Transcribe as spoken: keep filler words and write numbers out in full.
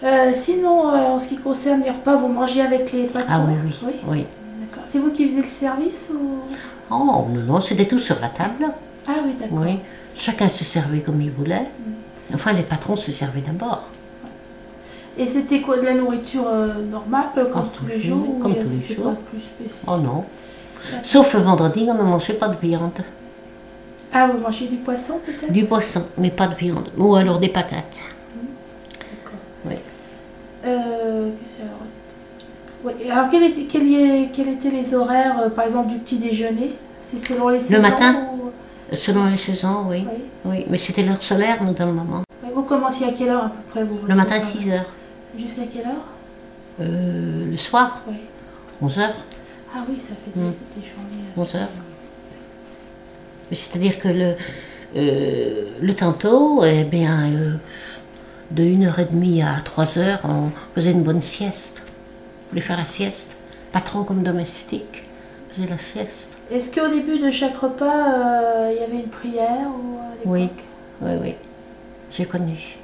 Euh, sinon, euh, en ce qui concerne les repas, vous mangez avec les patrons? Ah oui, oui, Oui. oui. D'accord. C'est vous qui faisiez le service ou... Oh non, non, c'était tout sur la table. Ah oui, d'accord. Oui. Chacun se servait comme il voulait. Mm. Enfin, les patrons se servaient d'abord. Et c'était quoi, de la nourriture euh, normale, euh, comme Ah, tous les oui, jours ou comme il y a- tous les c'était jours. pas plus spécial? Oh non. Sauf le vendredi, on ne mangeait pas de viande. Ah, vous mangez du poisson peut-être? Du poisson, mais pas de viande. Ou alors des patates. D'accord. Oui. Euh, qu'est-ce que alors... Oui. Et alors, quels étaient, quel y- quels étaient les horaires, euh, par exemple, du petit déjeuner? C'est selon les saisons? Le matin, ou... selon les saisons, oui. Oui. Oui, mais c'était l'heure solaire, nous, dans le moment. Oui. Vous commenciez à quelle heure à peu près vous, Le matin, à votre six heures. Jusqu'à quelle heure? Euh, le soir, Oui. onze heures. Ah oui, ça fait des, Mm. des journées. onze heures. C'est-à-dire que le, euh, le tantôt, eh bien, euh, de une heure trente à trois heures, on faisait une bonne sieste. On voulait faire la sieste. Patron comme domestique faisait la sieste. Est-ce qu'au début de chaque repas, euh, il y avait une prière ou, à Oui, l'époque? oui, oui. J'ai connu.